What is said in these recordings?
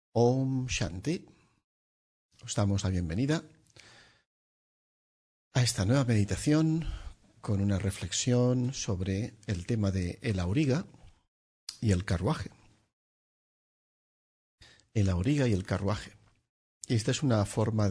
Om Shanti. Os damos la bienvenida a esta nueva meditación con una reflexión sobre el tema de el auriga y el carruaje. El auriga y el carruaje. Y esta es una forma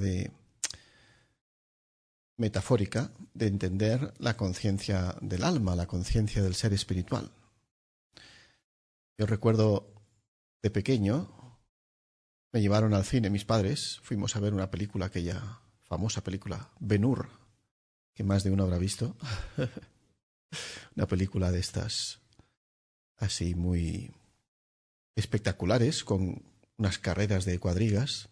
metafórica de entender la conciencia del alma, la conciencia del ser espiritual. Yo recuerdo de pequeño, me llevaron al cine mis padres, fuimos a ver una película, aquella famosa película, Ben-Hur, que más de uno habrá visto. Una película de estas así muy espectaculares, con unas carreras de cuadrigas,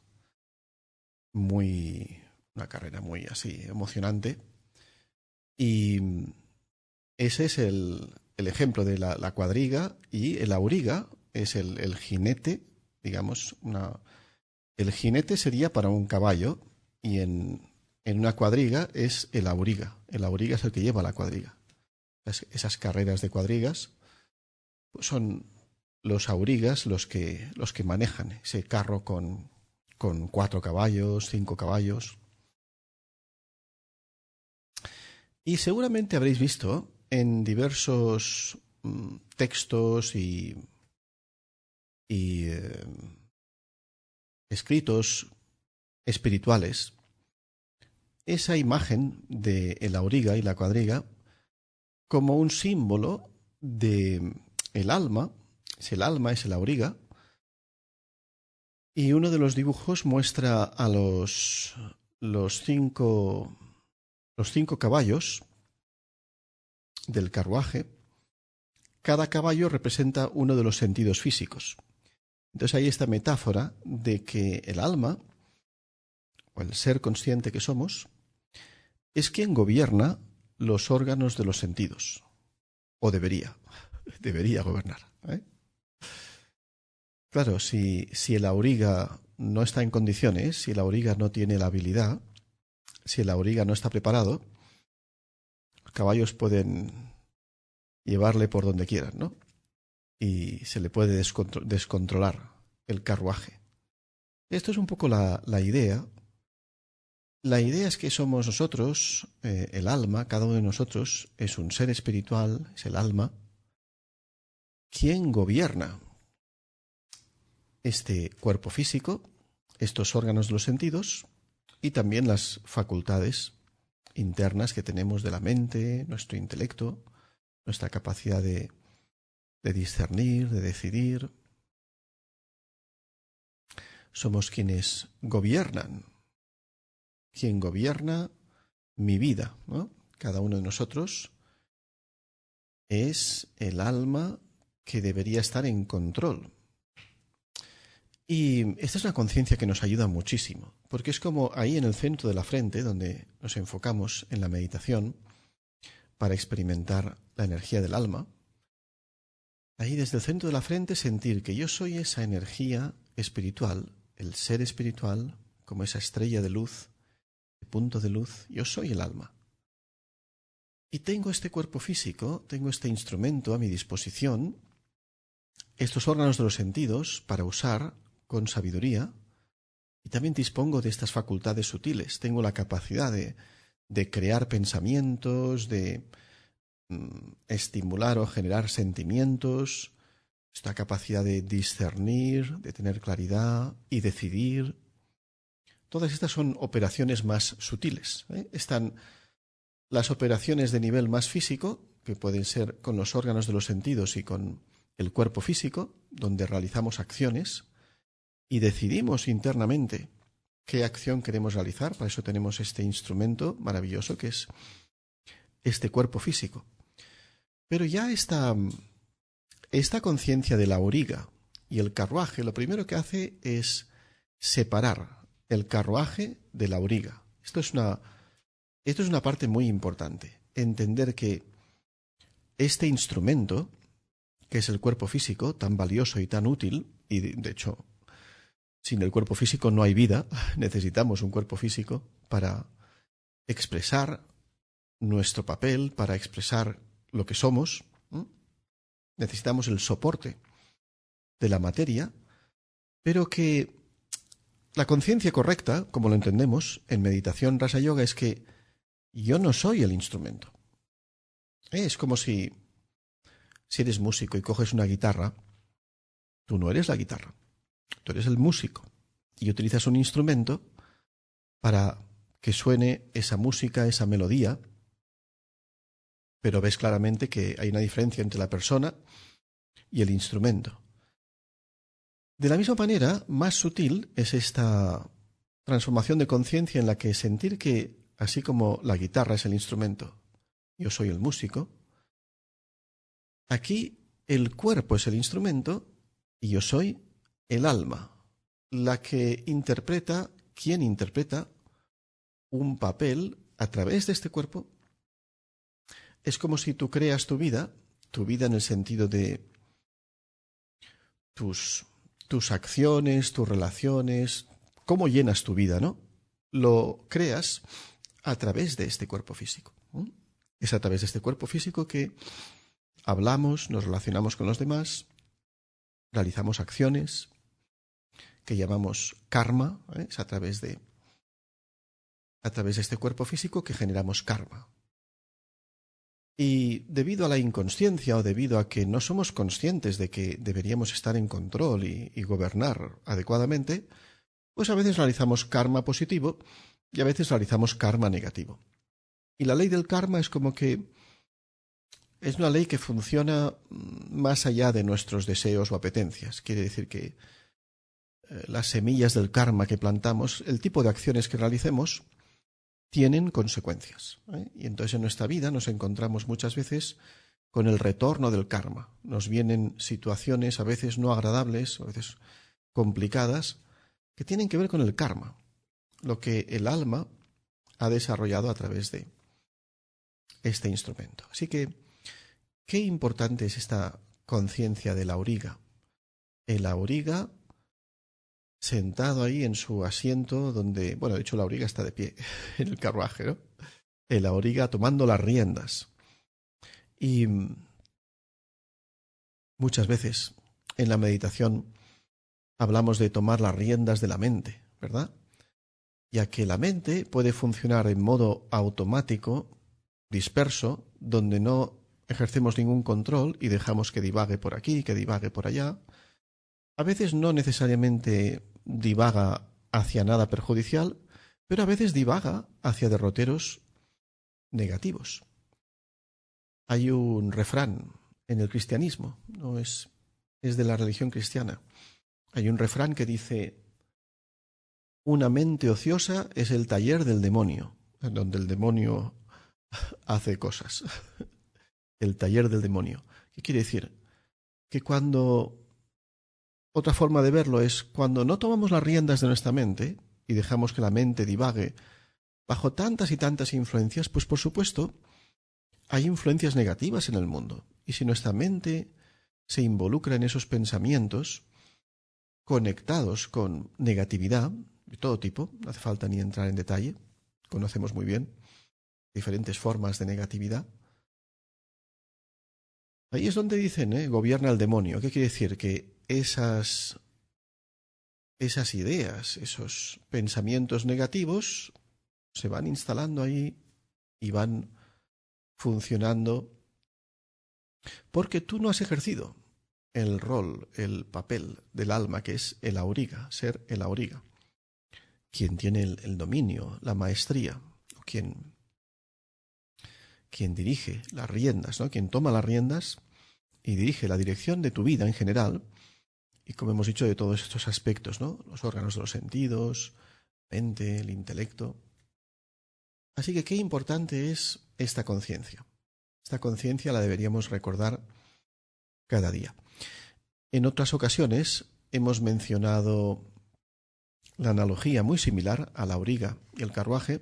una carrera muy así emocionante. Y ese es el ejemplo de la cuadriga, y el auriga es el jinete, digamos, el jinete sería para un caballo, y en una cuadriga es el auriga. El auriga es el que lleva la cuadriga. Esas carreras de cuadrigas pues son los aurigas los que manejan ese carro con 4 caballos, 5 caballos. Y seguramente habréis visto en diversos textos y escritos espirituales esa imagen de el auriga y la cuadriga como un símbolo de el alma. Si el alma es el auriga, y uno de los dibujos muestra a los cinco caballos del carruaje. Cada caballo representa uno de los sentidos físicos. Entonces hay esta metáfora de que el alma, o el ser consciente que somos, es quien gobierna los órganos de los sentidos. O debería gobernar. Claro, si el auriga no está en condiciones, si el auriga no tiene la habilidad, si el auriga no está preparado, los caballos pueden llevarle por donde quieran, ¿no? Y se le puede descontrolar el carruaje. Esto es un poco la idea. La idea es que somos nosotros, el alma, cada uno de nosotros es un ser espiritual, es el alma, quien gobierna este cuerpo físico, estos órganos de los sentidos y también las facultades internas que tenemos de la mente, nuestro intelecto, nuestra capacidad de discernir, de decidir. Somos quienes gobiernan. Quien gobierna mi vida, ¿no? Cada uno de nosotros es el alma que debería estar en control. Y esta es una conciencia que nos ayuda muchísimo, porque es como ahí en el centro de la frente, donde nos enfocamos en la meditación para experimentar la energía del alma. Ahí desde el centro de la frente sentir que yo soy esa energía espiritual, el ser espiritual, como esa estrella de luz, punto de luz, yo soy el alma. Y tengo este cuerpo físico, tengo este instrumento a mi disposición, estos órganos de los sentidos para usar con sabiduría, y también dispongo de estas facultades sutiles. Tengo la capacidad de crear pensamientos, de estimular o generar sentimientos, esta capacidad de discernir, de tener claridad y decidir. Todas estas son operaciones más sutiles. Están las operaciones de nivel más físico, que pueden ser con los órganos de los sentidos y con el cuerpo físico, donde realizamos acciones y decidimos internamente qué acción queremos realizar. Para eso tenemos este instrumento maravilloso que es este cuerpo físico. Pero ya esta conciencia de la auriga y el carruaje, lo primero que hace es separar el carruaje de la auriga. Esto es una parte muy importante. Entender que este instrumento, que es el cuerpo físico, tan valioso y tan útil, y de hecho, sin el cuerpo físico no hay vida, necesitamos un cuerpo físico para expresar nuestro papel, para expresar lo que somos. Necesitamos el soporte de la materia, pero que la conciencia correcta, como lo entendemos en meditación Rasa Yoga, es que yo no soy el instrumento. Es como si eres músico y coges una guitarra, tú no eres la guitarra, tú eres el músico y utilizas un instrumento para que suene esa música, esa melodía, pero ves claramente que hay una diferencia entre la persona y el instrumento. De la misma manera, más sutil es esta transformación de conciencia en la que sentir que, así como la guitarra es el instrumento, yo soy el músico, aquí el cuerpo es el instrumento y yo soy el alma, la que interpreta, quien interpreta un papel a través de este cuerpo. Es como si tú creas tu vida en el sentido de tus acciones, tus relaciones, cómo llenas tu vida, ¿no? Lo creas a través de este cuerpo físico. Es a través de este cuerpo físico que hablamos, nos relacionamos con los demás, realizamos acciones que llamamos karma, es a través de este cuerpo físico que generamos karma. Y debido a la inconsciencia o debido a que no somos conscientes de que deberíamos estar en control y gobernar adecuadamente, pues a veces realizamos karma positivo y a veces realizamos karma negativo. Y la ley del karma es como que es una ley que funciona más allá de nuestros deseos o apetencias. Quiere decir que las semillas del karma que plantamos, el tipo de acciones que realicemos, tienen consecuencias. Y entonces en nuestra vida nos encontramos muchas veces con el retorno del karma. Nos vienen situaciones a veces no agradables, a veces complicadas, que tienen que ver con el karma, lo que el alma ha desarrollado a través de este instrumento. Así que, qué importante es esta conciencia del auriga. El auriga sentado ahí en su asiento donde, bueno, de hecho el auriga está de pie en el carruaje, ¿no? El auriga tomando las riendas. Y muchas veces en la meditación hablamos de tomar las riendas de la mente, ¿verdad? Ya que la mente puede funcionar en modo automático, disperso, donde no ejercemos ningún control y dejamos que divague por aquí, que divague por allá. A veces no necesariamente divaga hacia nada perjudicial, pero a veces divaga hacia derroteros negativos. Hay un refrán en el cristianismo, no es de la religión cristiana. Hay un refrán que dice: una mente ociosa es el taller del demonio, en donde el demonio hace cosas. El taller del demonio. ¿Qué quiere decir? Que cuando... Otra forma de verlo es cuando no tomamos las riendas de nuestra mente y dejamos que la mente divague bajo tantas y tantas influencias, pues por supuesto hay influencias negativas en el mundo. Y si nuestra mente se involucra en esos pensamientos conectados con negatividad de todo tipo, no hace falta ni entrar en detalle, conocemos muy bien diferentes formas de negatividad. Ahí es donde dicen, gobierna el demonio. ¿Qué quiere decir? Que esas ideas, esos pensamientos negativos se van instalando ahí y van funcionando porque tú no has ejercido el rol, el papel del alma, que es el auriga, ser el auriga, quien tiene el dominio, la maestría, o quien dirige las riendas, ¿no? Quien toma las riendas y dirige la dirección de tu vida en general, y como hemos dicho, de todos estos aspectos, ¿no? Los órganos de los sentidos, mente, el intelecto. Así que qué importante es esta conciencia. Esta conciencia la deberíamos recordar cada día. En otras ocasiones hemos mencionado la analogía muy similar a la auriga y el carruaje.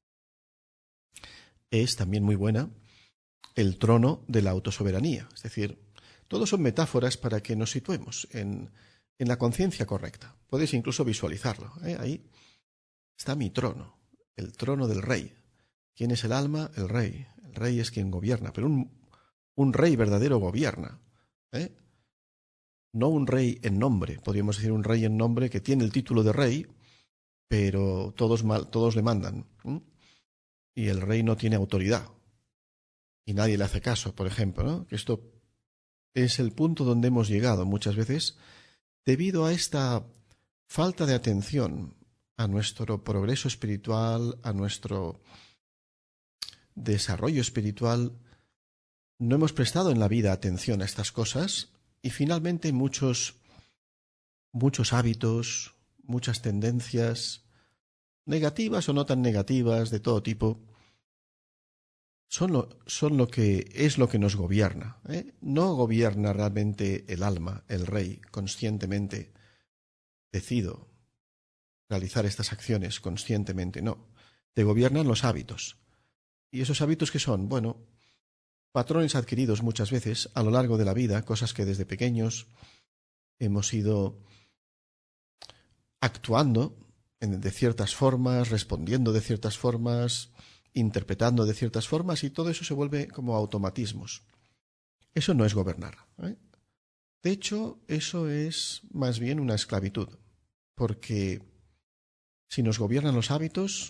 Es también muy buena el trono de la autosoberanía. Es decir, todos son metáforas para que nos situemos en la conciencia correcta. Podéis incluso visualizarlo. Ahí está mi trono, el trono del rey. ¿Quién es el alma? El rey. El rey es quien gobierna, pero un rey verdadero gobierna. no un rey en nombre, podríamos decir un rey en nombre que tiene el título de rey, pero todos le mandan. Y el rey no tiene autoridad. Y nadie le hace caso, por ejemplo, ¿no? Que esto es el punto donde hemos llegado muchas veces debido a esta falta de atención a nuestro progreso espiritual, a nuestro desarrollo espiritual. No hemos prestado en la vida atención a estas cosas y finalmente muchos hábitos, muchas tendencias, negativas o no tan negativas, de todo tipo, son lo que es lo que nos gobierna. No gobierna realmente el alma, el rey, conscientemente. Decido realizar estas acciones conscientemente, no. Te gobiernan los hábitos. ¿Y esos hábitos qué son? Bueno, patrones adquiridos muchas veces a lo largo de la vida, cosas que desde pequeños hemos ido actuando de ciertas formas, respondiendo de ciertas formas, interpretando de ciertas formas, y todo eso se vuelve como automatismos. Eso no es gobernar. De hecho, eso es más bien una esclavitud, porque si nos gobiernan los hábitos,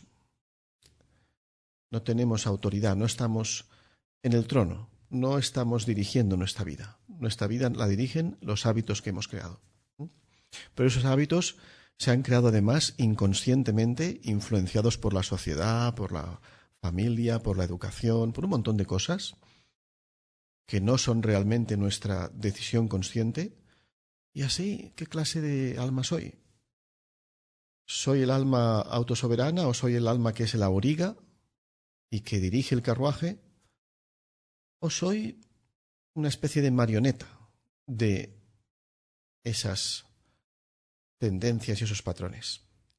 no tenemos autoridad, no estamos en el trono, no estamos dirigiendo nuestra vida. Nuestra vida la dirigen los hábitos que hemos creado. Pero esos hábitos se han creado además inconscientemente, influenciados por la sociedad, por la familia, por la educación, por un montón de cosas que no son realmente nuestra decisión consciente. Y así, ¿qué clase de alma soy? ¿Soy el alma autosoberana o soy el alma que es el auriga y que dirige el carruaje? ¿O soy una especie de marioneta de esas tendencias y esos patrones?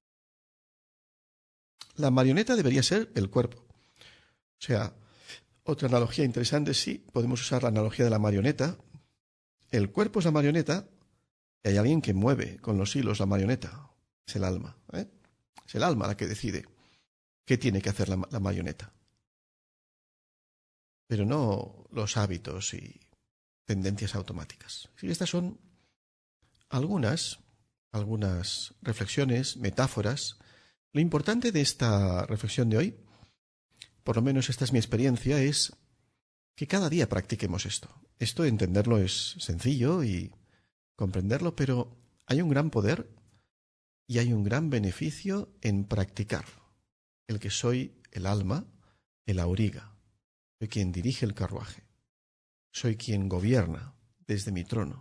La marioneta debería ser el cuerpo. O sea, otra analogía interesante, sí, podemos usar la analogía de la marioneta. El cuerpo es la marioneta y hay alguien que mueve con los hilos la marioneta. Es el alma. Es el alma la que decide qué tiene que hacer la marioneta. Pero no los hábitos y tendencias automáticas. Sí, estas son algunas reflexiones, metáforas. Lo importante de esta reflexión de hoy, por lo menos esta es mi experiencia, es que cada día practiquemos esto. Esto de entenderlo es sencillo y comprenderlo, pero hay un gran poder y hay un gran beneficio en practicar. El que soy el alma, el auriga. Soy quien dirige el carruaje. Soy quien gobierna desde mi trono.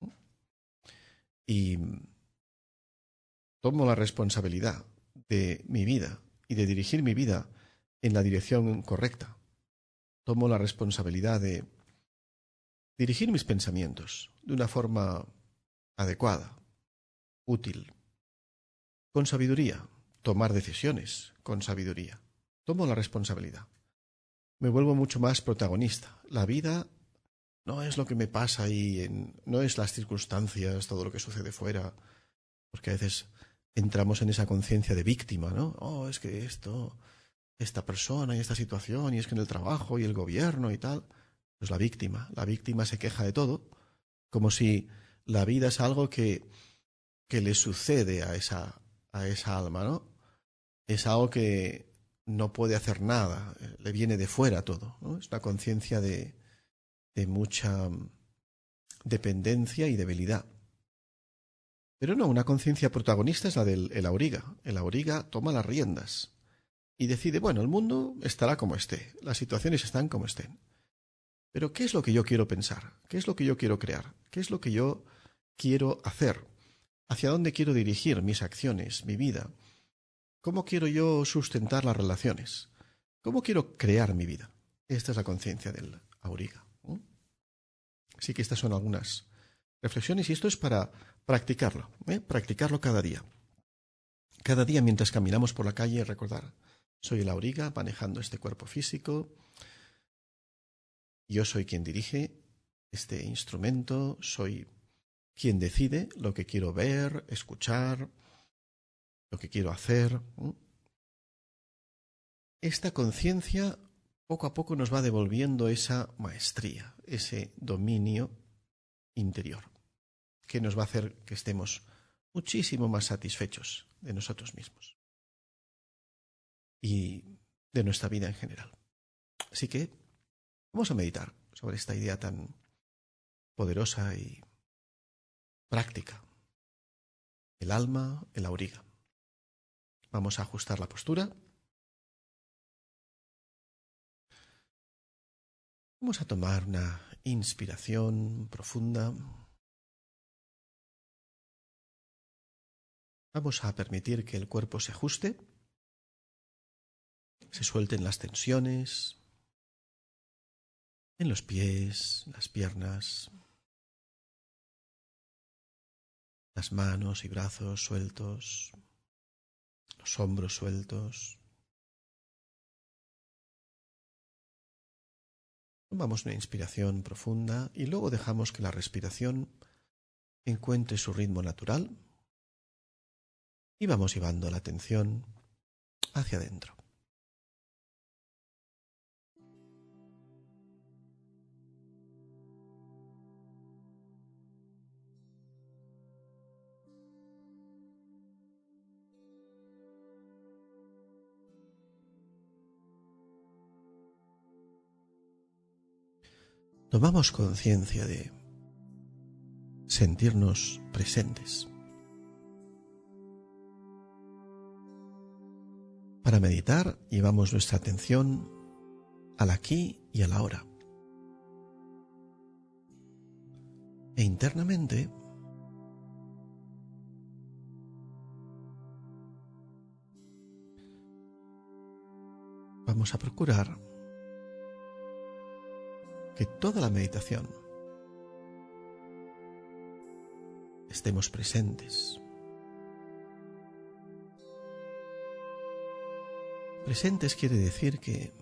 Y tomo la responsabilidad de mi vida y de dirigir mi vida en la dirección correcta. Tomo la responsabilidad de dirigir mis pensamientos de una forma adecuada, útil, con sabiduría, tomar decisiones con sabiduría. Tomo la responsabilidad. Me vuelvo mucho más protagonista. La vida no es lo que me pasa no es las circunstancias, todo lo que sucede fuera, porque a veces entramos en esa conciencia de víctima, ¿no? Oh, es que esta persona y esta situación, y es que en el trabajo y el gobierno y tal. Pues la víctima se queja de todo, como si la vida es algo que le sucede a esa alma, ¿no? Es algo que no puede hacer nada, le viene de fuera todo, ¿no? Es una conciencia de mucha dependencia y debilidad. Pero no, una conciencia protagonista es la del auriga. El auriga toma las riendas y decide, bueno, el mundo estará como esté, las situaciones están como estén. Pero ¿qué es lo que yo quiero pensar? ¿Qué es lo que yo quiero crear? ¿Qué es lo que yo quiero hacer? ¿Hacia dónde quiero dirigir mis acciones, mi vida? ¿Cómo quiero yo sustentar las relaciones? ¿Cómo quiero crear mi vida? Esta es la conciencia del auriga. Así que estas son algunas reflexiones y esto es para practicarlo, practicarlo cada día. Cada día mientras caminamos por la calle recordar, soy el auriga manejando este cuerpo físico, yo soy quien dirige este instrumento, soy quien decide lo que quiero ver, escuchar, lo que quiero hacer. Esta conciencia poco a poco nos va devolviendo esa maestría, ese dominio interior. que nos va a hacer que estemos muchísimo más satisfechos de nosotros mismos y de nuestra vida en general. Así que vamos a meditar sobre esta idea tan poderosa y práctica. El alma, el auriga. Vamos a ajustar la postura. Vamos a tomar una inspiración profunda. Vamos a permitir que el cuerpo se ajuste, se suelten las tensiones en los pies, las piernas, las manos y brazos sueltos, los hombros sueltos. Tomamos una inspiración profunda y luego dejamos que la respiración encuentre su ritmo natural y vamos llevando la atención hacia adentro. Tomamos conciencia de sentirnos presentes. Para meditar, llevamos nuestra atención al aquí y a la ahora. E internamente vamos a procurar que toda la meditación estemos presentes. Presentes quiere decir que,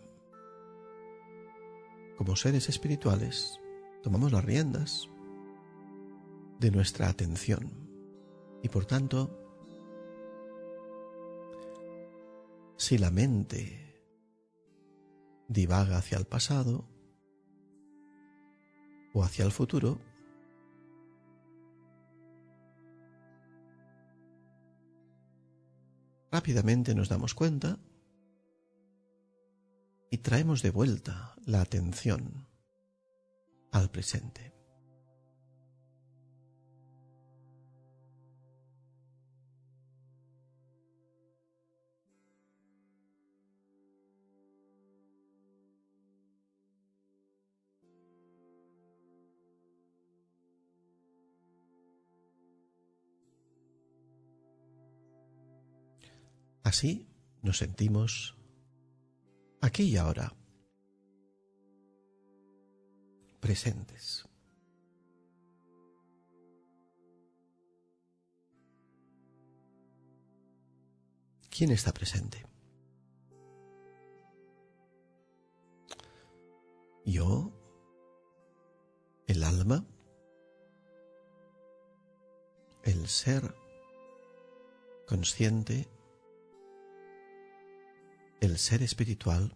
como seres espirituales, tomamos las riendas de nuestra atención y, por tanto, si la mente divaga hacia el pasado o hacia el futuro, rápidamente nos damos cuenta y traemos de vuelta la atención al presente. Así nos sentimos aquí y ahora, presentes. ¿Quién está presente? Yo, el alma, el ser consciente, el ser espiritual,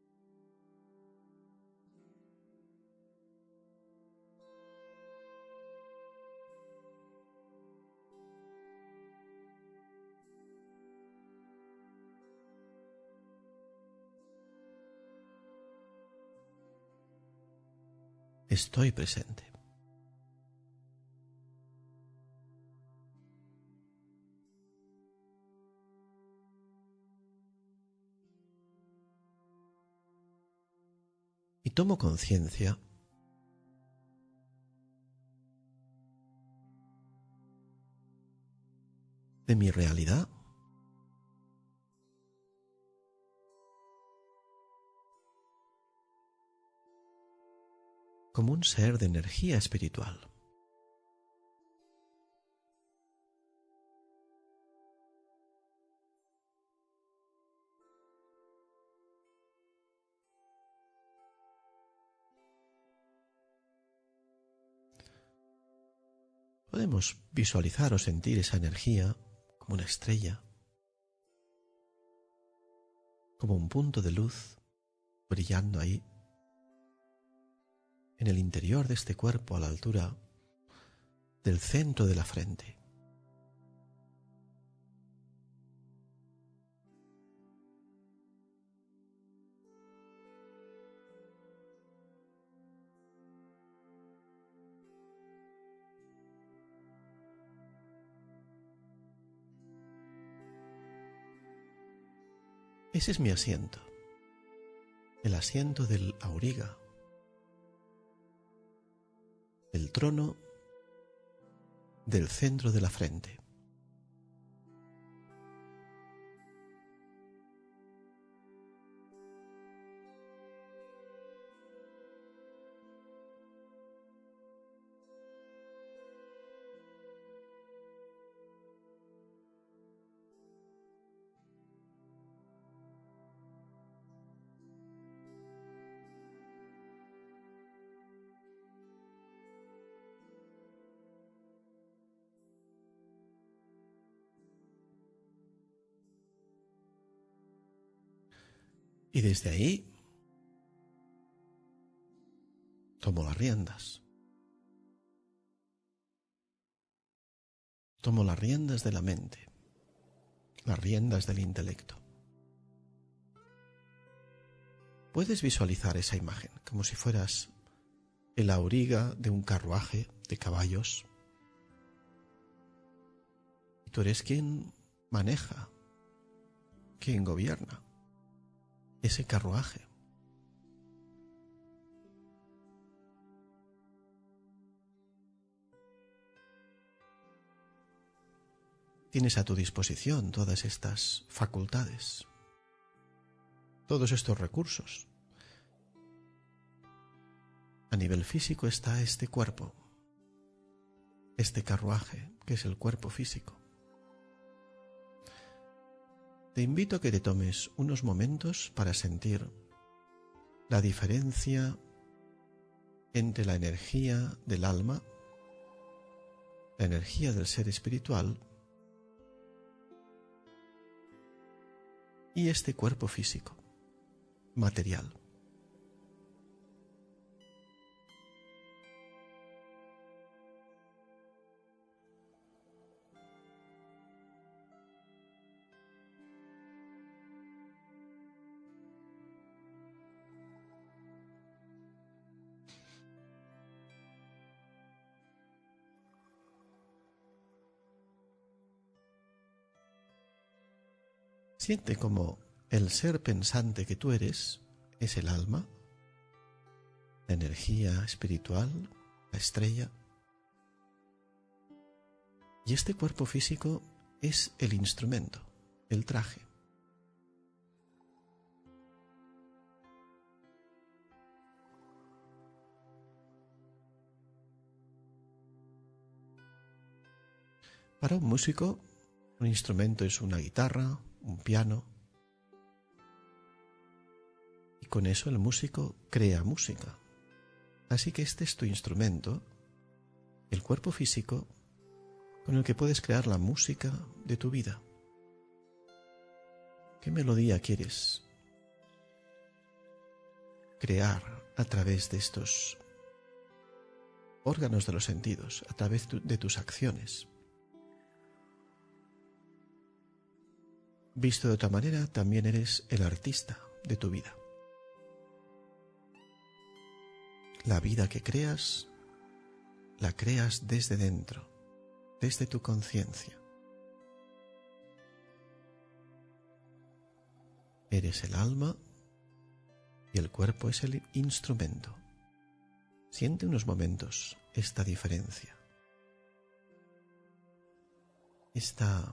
estoy presente. Y tomo conciencia de mi realidad como un ser de energía espiritual. Podemos visualizar o sentir esa energía como una estrella, como un punto de luz brillando ahí, en el interior de este cuerpo a la altura del centro de la frente. Ese es mi asiento, el asiento del auriga, el trono del centro de la frente. Y desde ahí tomo las riendas. Tomo las riendas de la mente, las riendas del intelecto. Puedes visualizar esa imagen como si fueras el auriga de un carruaje de caballos. Y tú eres quien maneja, quien gobierna ese carruaje. Tienes a tu disposición todas estas facultades, todos estos recursos. A nivel físico está este cuerpo, este carruaje, que es el cuerpo físico. Te invito a que te tomes unos momentos para sentir la diferencia entre la energía del alma, la energía del ser espiritual y este cuerpo físico, material. Siente como el ser pensante que tú eres es el alma, la energía espiritual, la estrella. Y este cuerpo físico es el instrumento, el traje. Para un músico, un instrumento es una guitarra, un piano, y con eso el músico crea música. Así que este es tu instrumento, el cuerpo físico, con el que puedes crear la música de tu vida. ¿Qué melodía quieres crear a través de estos órganos de los sentidos, a través de tus acciones? Visto de otra manera, también eres el artista de tu vida. La vida que creas, la creas desde dentro, desde tu conciencia. Eres el alma y el cuerpo es el instrumento. Siente unos momentos esta diferencia, esta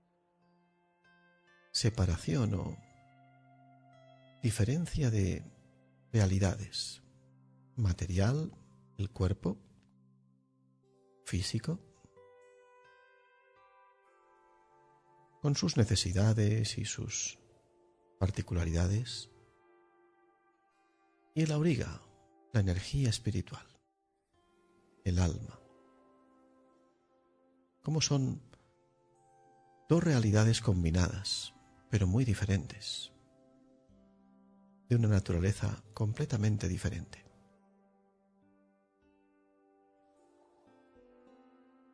separación o diferencia de realidades. Material, el cuerpo físico, con sus necesidades y sus particularidades, y el auriga, la energía espiritual, el alma. Como son dos realidades combinadas, pero muy diferentes, de una naturaleza completamente diferente.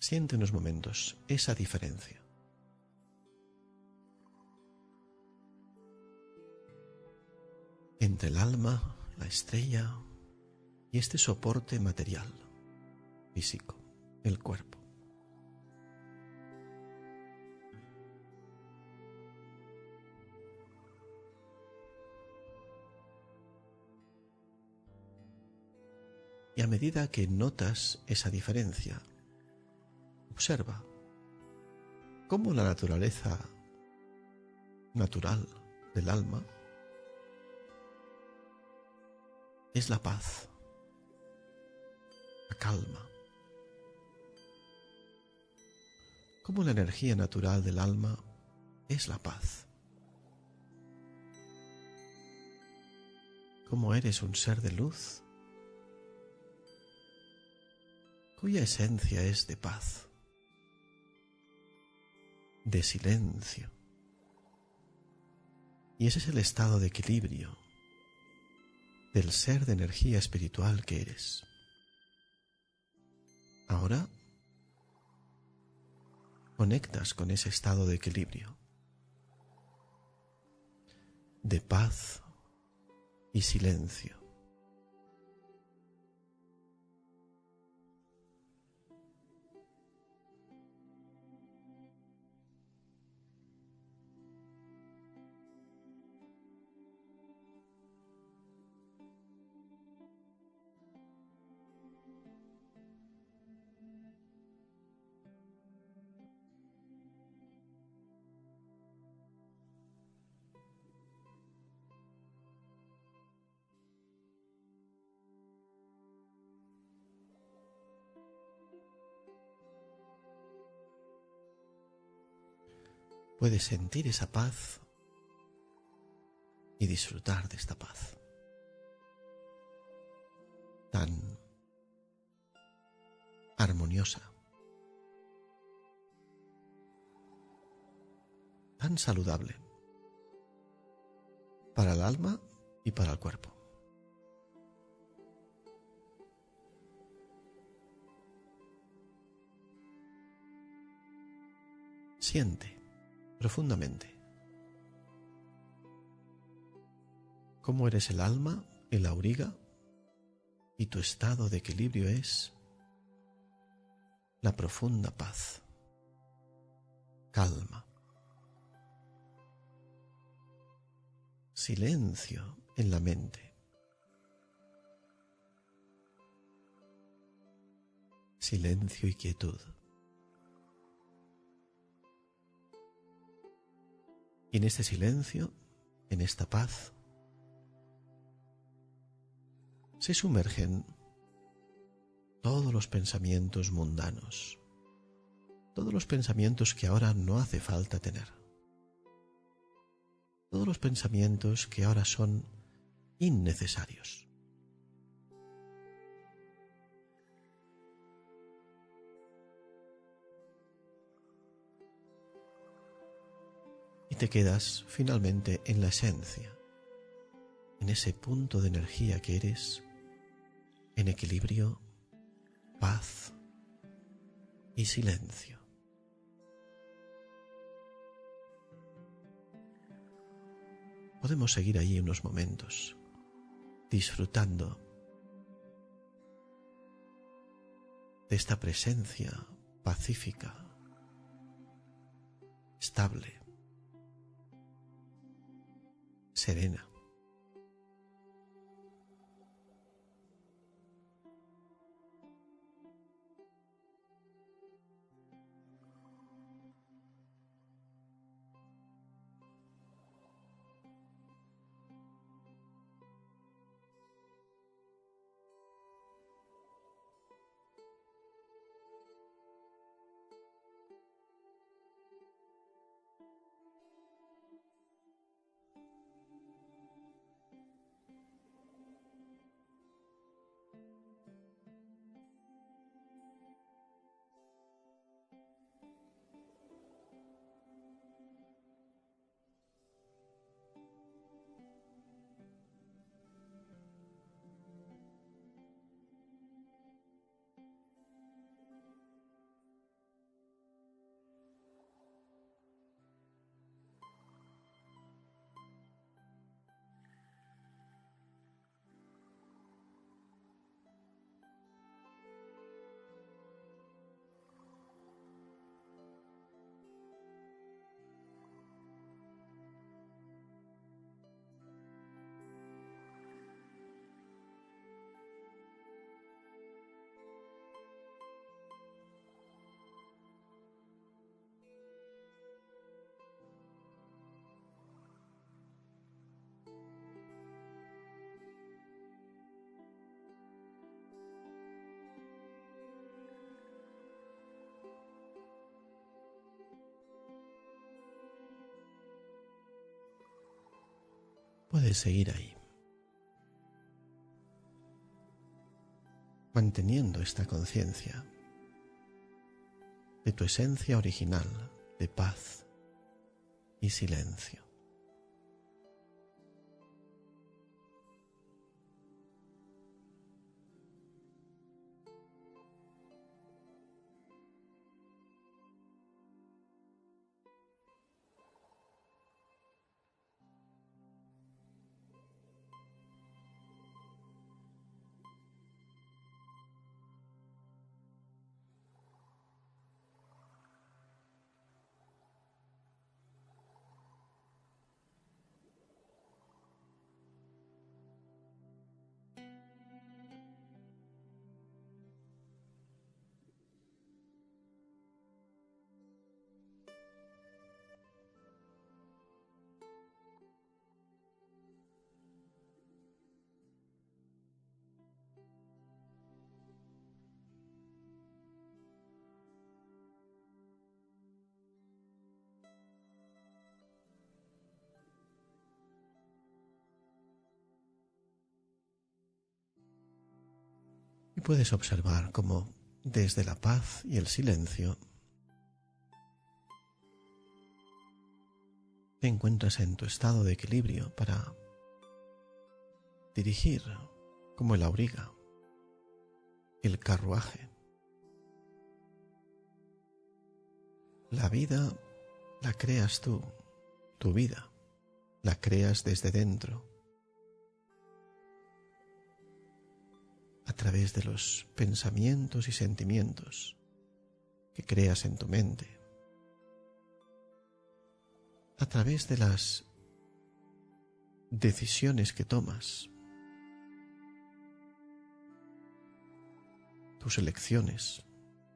Siente unos momentos esa diferencia. Entre el alma, la estrella y este soporte material, físico, el cuerpo. Y a medida que notas esa diferencia, observa cómo la naturaleza natural del alma es la paz, la calma. Cómo la energía natural del alma es la paz. Cómo eres un ser de luz cuya esencia es de paz, de silencio. Y ese es el estado de equilibrio del ser de energía espiritual que eres. Ahora conectas con ese estado de equilibrio, de paz y silencio. Puedes sentir esa paz y disfrutar de esta paz tan armoniosa, tan saludable para el alma y para el cuerpo. Siente profundamente cómo eres el alma, el auriga, y tu estado de equilibrio es la profunda paz, calma, silencio en la mente, silencio y quietud. Y en este silencio, en esta paz, se sumergen todos los pensamientos mundanos, todos los pensamientos que ahora no hace falta tener, todos los pensamientos que ahora son innecesarios. Y te quedas finalmente en la esencia, en ese punto de energía que eres, en equilibrio, paz y silencio. Podemos seguir allí unos momentos, disfrutando de esta presencia pacífica, estable, serena. Puedes seguir ahí, manteniendo esta conciencia de tu esencia original de paz y silencio. Y puedes observar cómo desde la paz y el silencio te encuentras en tu estado de equilibrio para dirigir como el auriga, el carruaje. La vida la creas tú, tu vida la creas desde dentro, a través de los pensamientos y sentimientos que creas en tu mente, a través de las decisiones que tomas, tus elecciones,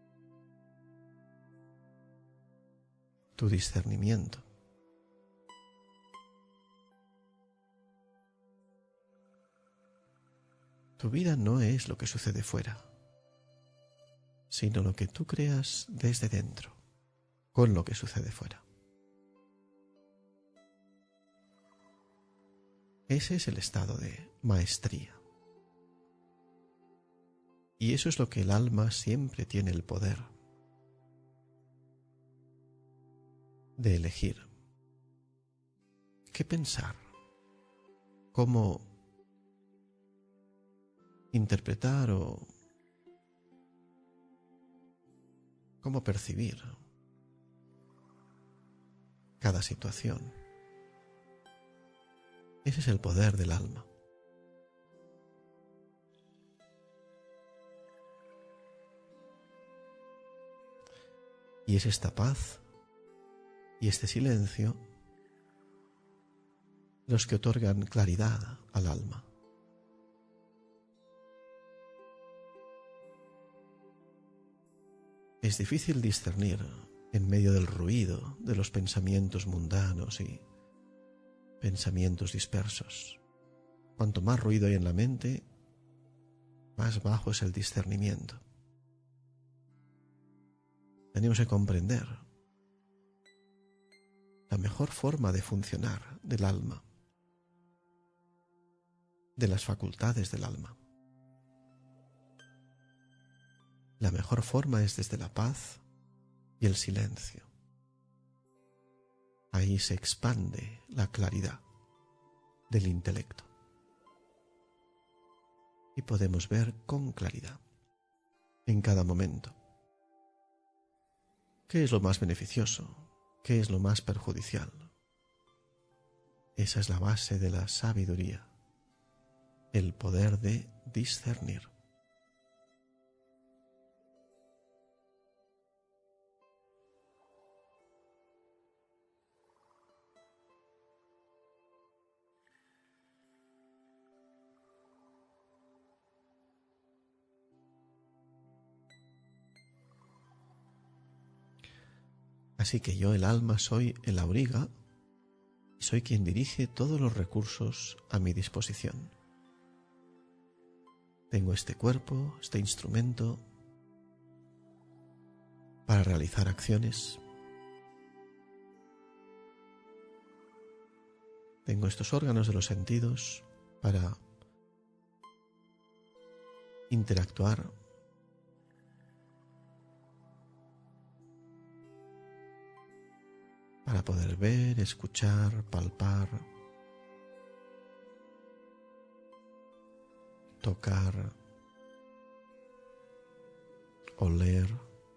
tu discernimiento. Tu vida no es lo que sucede fuera, sino lo que tú creas desde dentro, con lo que sucede fuera. Ese es el estado de maestría. Y eso es lo que el alma siempre tiene el poder de elegir. ¿Qué pensar? ¿Cómo interpretar o cómo percibir cada situación? Ese es el poder del alma. Y es esta paz y este silencio los que otorgan claridad al alma. Es difícil discernir en medio del ruido de los pensamientos mundanos y pensamientos dispersos. Cuanto más ruido hay en la mente, más bajo es el discernimiento. Tenemos que comprender la mejor forma de funcionar del alma, de las facultades del alma. La mejor forma es desde la paz y el silencio. Ahí se expande la claridad del intelecto y podemos ver con claridad en cada momento qué es lo más beneficioso, qué es lo más perjudicial. Esa es la base de la sabiduría, el poder de discernir. Así que yo, el alma, soy el auriga y soy quien dirige todos los recursos a mi disposición. Tengo este cuerpo, este instrumento para realizar acciones, Tengo estos órganos de los sentidos para interactuar, para poder ver, escuchar, palpar, tocar, oler.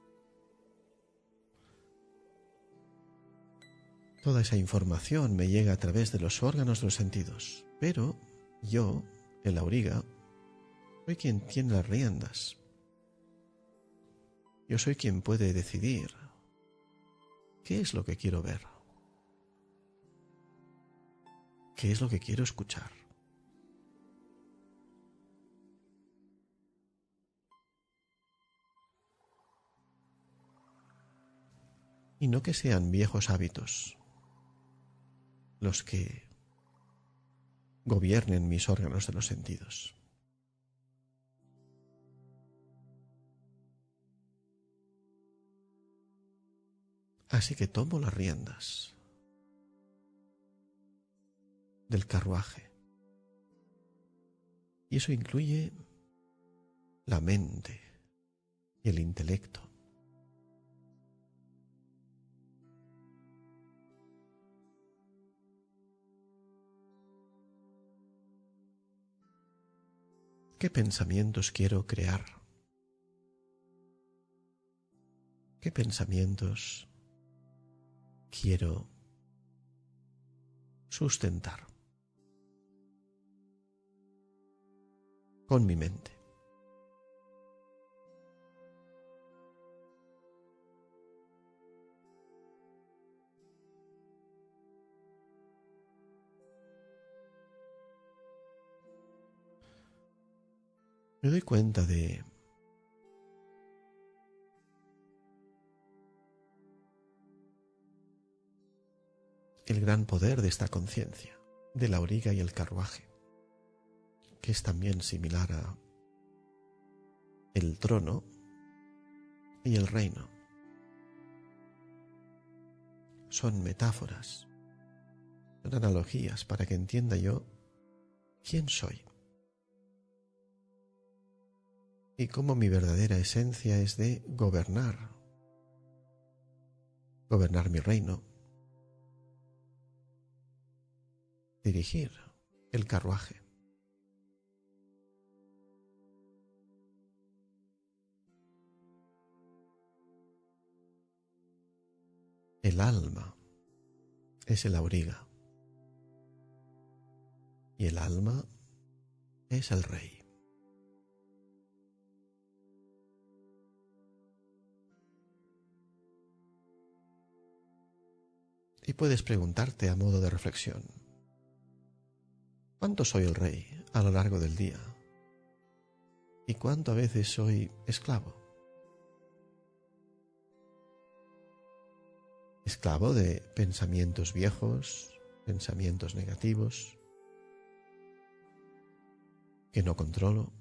Toda esa información me llega a través de los órganos de los sentidos, pero yo, el auriga, soy quien tiene las riendas. Yo soy quien puede decidir qué es lo que quiero ver, qué es lo que quiero escuchar. Y no que sean viejos hábitos los que gobiernen mis órganos de los sentidos. Así que tomo las riendas del carruaje. Y eso incluye la mente y el intelecto. ¿Qué pensamientos quiero crear? ¿Qué pensamientos quiero sustentar con mi mente? Me doy cuenta de el gran poder de esta conciencia, de la auriga y el carruaje, que es también similar a el trono y el reino. Son metáforas, son analogías para que entienda yo quién soy y cómo mi verdadera esencia es de gobernar mi reino, dirigir el carruaje. El alma es el auriga y el alma es el rey. Y puedes preguntarte a modo de reflexión, ¿cuánto soy el rey a lo largo del día? ¿Y cuánto a veces soy esclavo? Esclavo de pensamientos viejos, pensamientos negativos, que no controlo.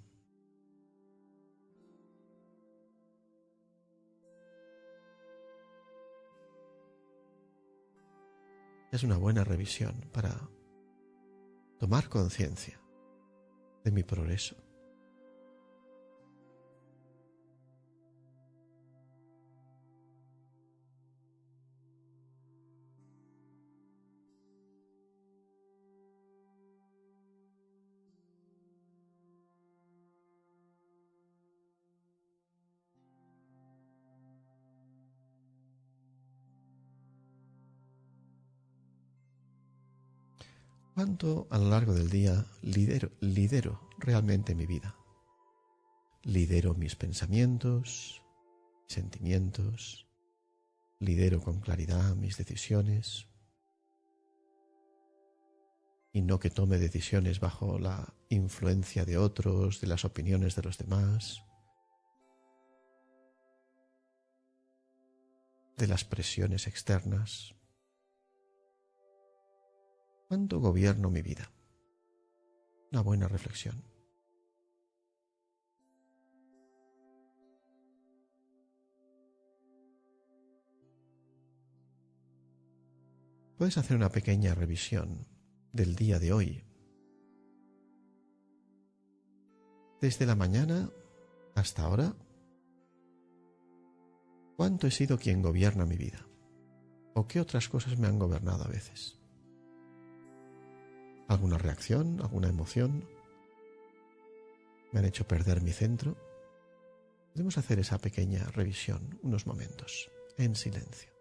Es una buena revisión para tomar conciencia de mi progreso. ¿Cuánto a lo largo del día lidero realmente mi vida? Lidero mis pensamientos, mis sentimientos, lidero con claridad mis decisiones y no que tome decisiones bajo la influencia de otros, de las opiniones de los demás, de las presiones externas. ¿Cuánto gobierno mi vida? Una buena reflexión. Puedes hacer una pequeña revisión del día de hoy. Desde la mañana hasta ahora, ¿cuánto he sido quien gobierna mi vida? ¿O qué otras cosas me han gobernado a veces? ¿Alguna reacción? ¿Alguna emoción? ¿Me han hecho perder mi centro? Podemos hacer esa pequeña revisión unos momentos, en silencio.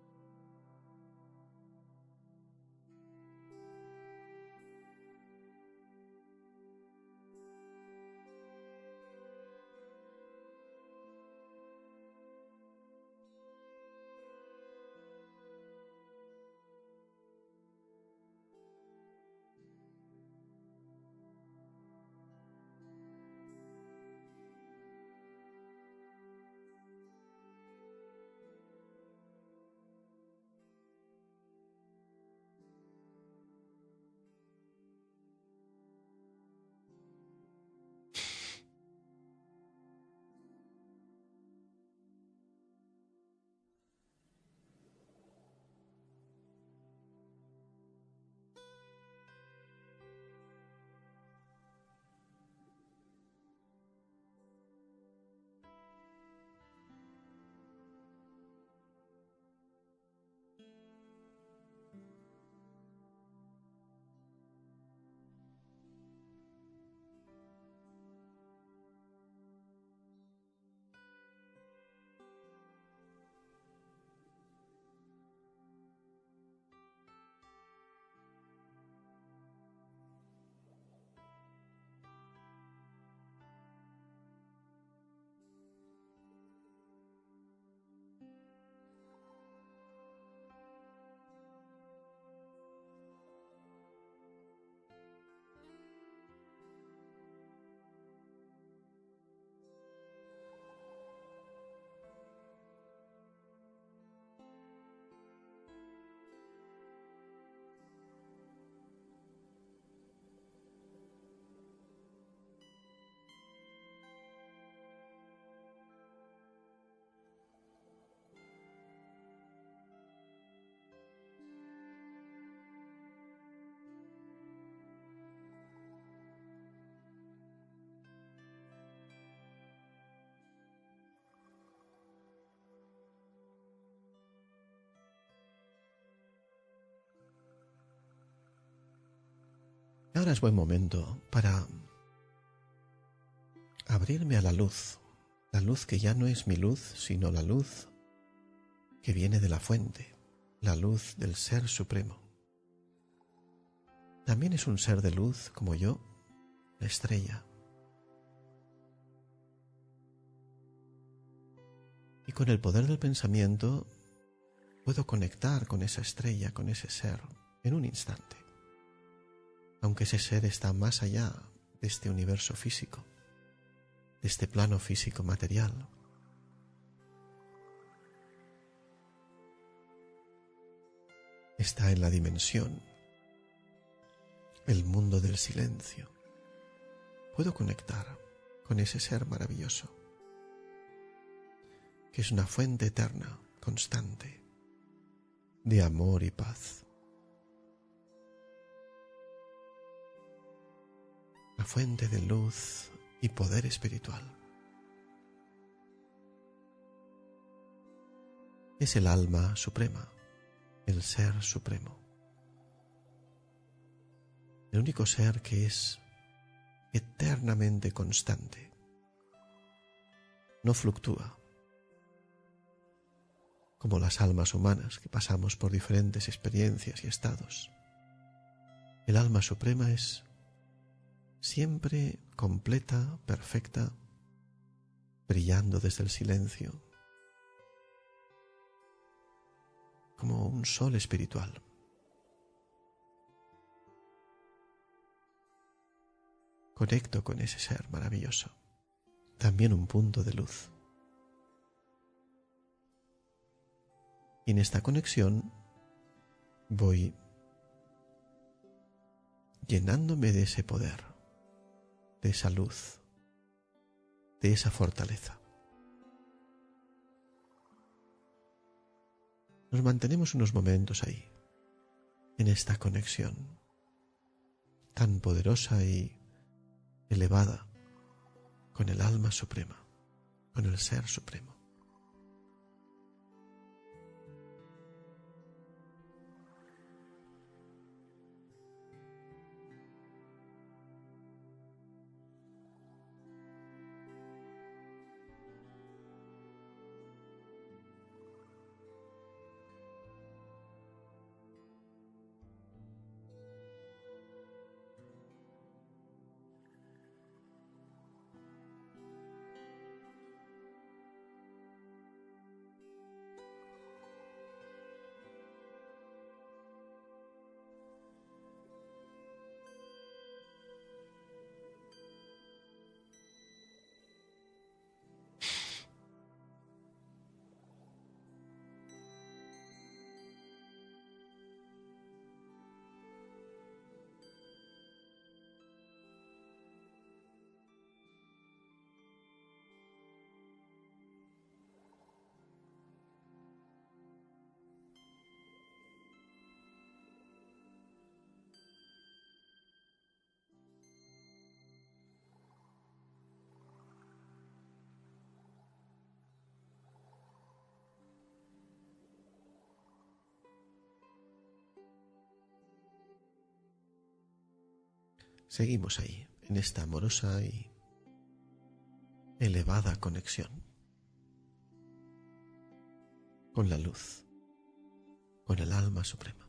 Ahora es buen momento para abrirme a la luz que ya no es mi luz, sino la luz que viene de la fuente, la luz del Ser Supremo. También es un ser de luz como yo, la estrella. Y con el poder del pensamiento puedo conectar con esa estrella, con ese ser, en un instante. Aunque ese ser está más allá de este universo físico, de este plano físico material. Está en la dimensión, el mundo del silencio. Puedo conectar con ese ser maravilloso, que es una fuente eterna, constante, de amor y paz. La fuente de luz y poder espiritual. Es el alma suprema, el Ser Supremo. El único ser que es eternamente constante. No fluctúa, como las almas humanas que pasamos por diferentes experiencias y estados. El alma suprema es siempre completa, perfecta, brillando desde el silencio, como un sol espiritual. Conecto con ese ser maravilloso, también un punto de luz. Y en esta conexión voy llenándome de ese poder, de esa luz, de esa fortaleza. Nos mantenemos unos momentos ahí, en esta conexión, tan poderosa y elevada con el alma suprema, con el ser supremo. Seguimos ahí, en esta amorosa y elevada conexión con la luz, con el alma suprema.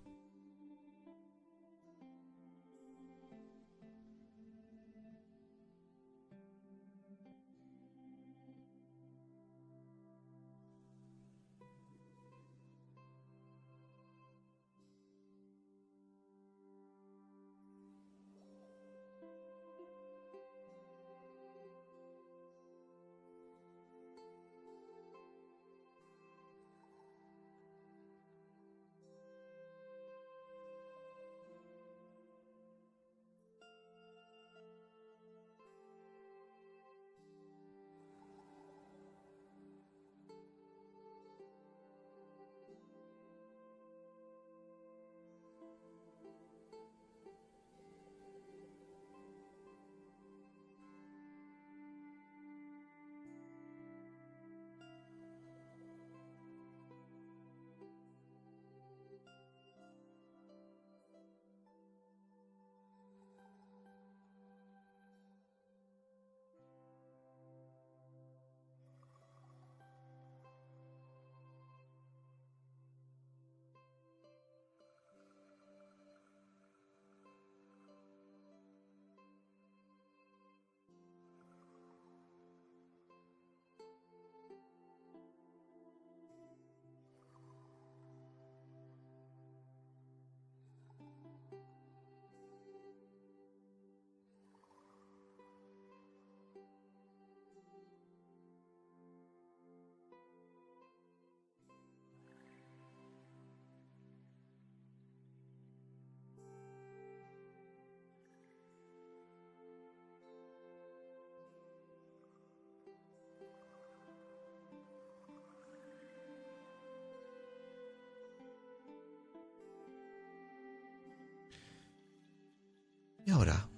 Y ahora,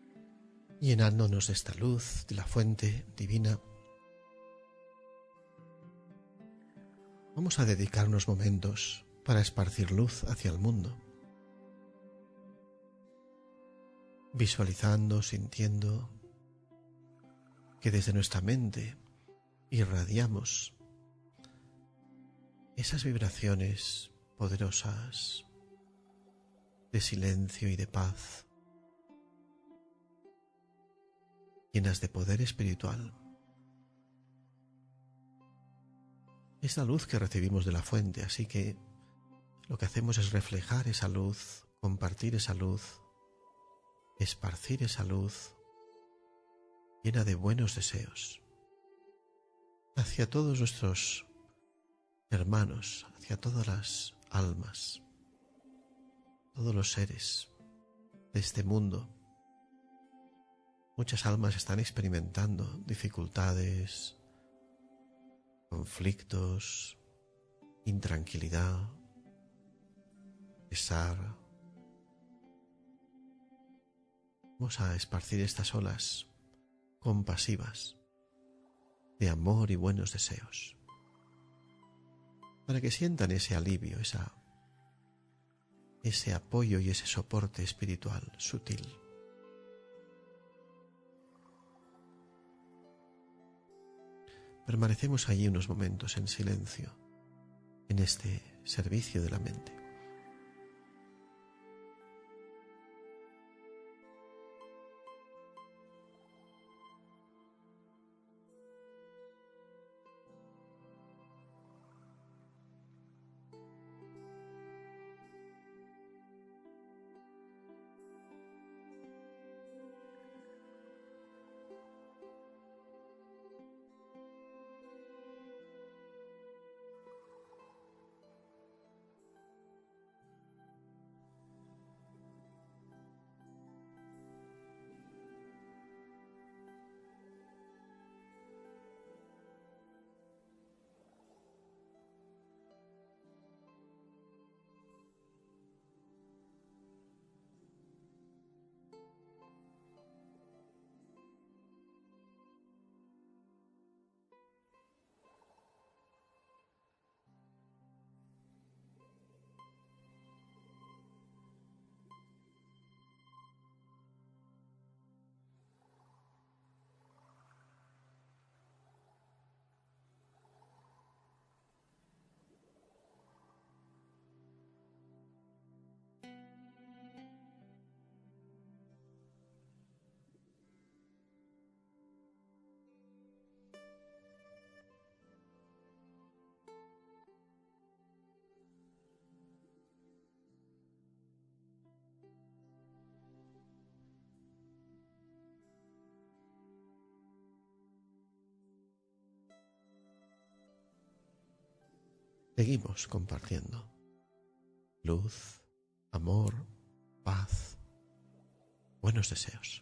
llenándonos de esta luz, de la fuente divina, vamos a dedicar unos momentos para esparcir luz hacia el mundo, visualizando, sintiendo que desde nuestra mente irradiamos esas vibraciones poderosas de silencio y de paz, llenas de poder espiritual. Es la luz que recibimos de la fuente, así que lo que hacemos es reflejar esa luz, compartir esa luz, esparcir esa luz llena de buenos deseos hacia todos nuestros hermanos, hacia todas las almas, todos los seres de este mundo. Muchas almas están experimentando dificultades, conflictos, intranquilidad, pesar. Vamos a esparcir estas olas compasivas de amor y buenos deseos, para que sientan ese alivio, ese apoyo y ese soporte espiritual sutil. Permanecemos allí unos momentos en silencio, en este servicio de la mente. Seguimos compartiendo luz, amor, paz, buenos deseos.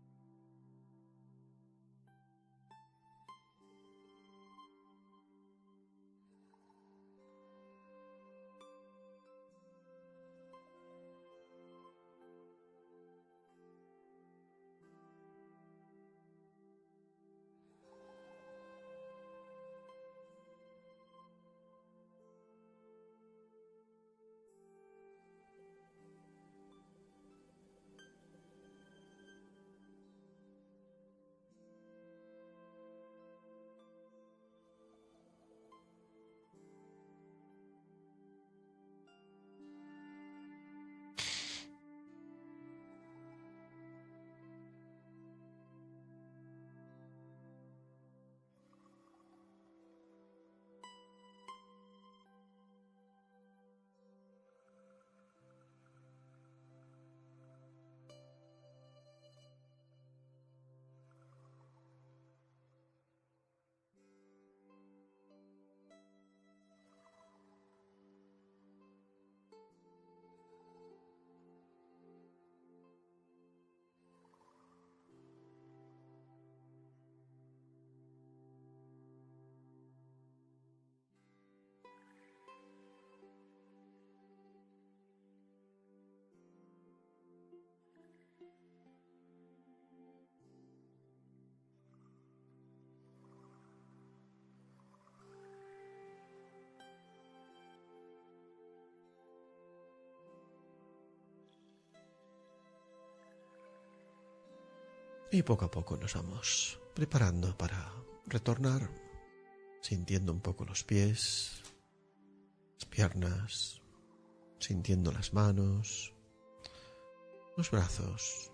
Y poco a poco nos vamos preparando para retornar, sintiendo un poco los pies, las piernas, sintiendo las manos, los brazos.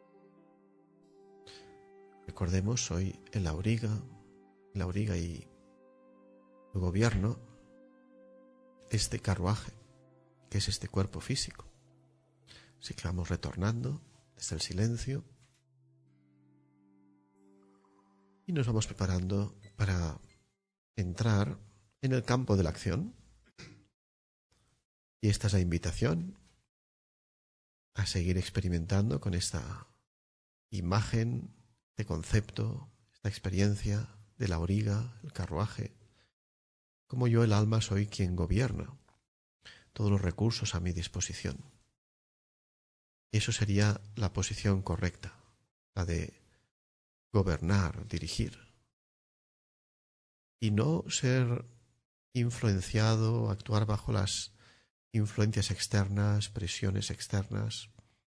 Recordemos hoy el auriga y el gobierno, este carruaje, que es este cuerpo físico. Así que vamos retornando desde el silencio y nos vamos preparando para entrar en el campo de la acción. Y esta es la invitación a seguir experimentando con esta imagen, este concepto, esta experiencia del auriga, el carruaje. Como yo, el alma, soy quien gobierna, todos los recursos a mi disposición. Eso sería la posición correcta, la de gobernar, dirigir. Y no ser influenciado, actuar bajo las influencias externas, presiones externas,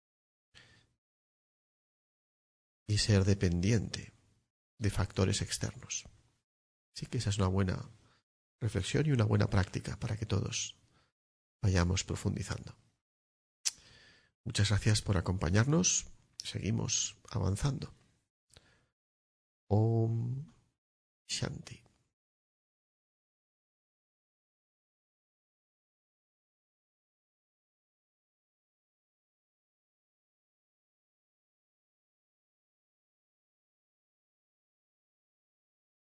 y ser dependiente de factores externos. Así que esa es una buena reflexión y una buena práctica para que todos vayamos profundizando. Muchas gracias por acompañarnos. Seguimos avanzando. Om Shanti.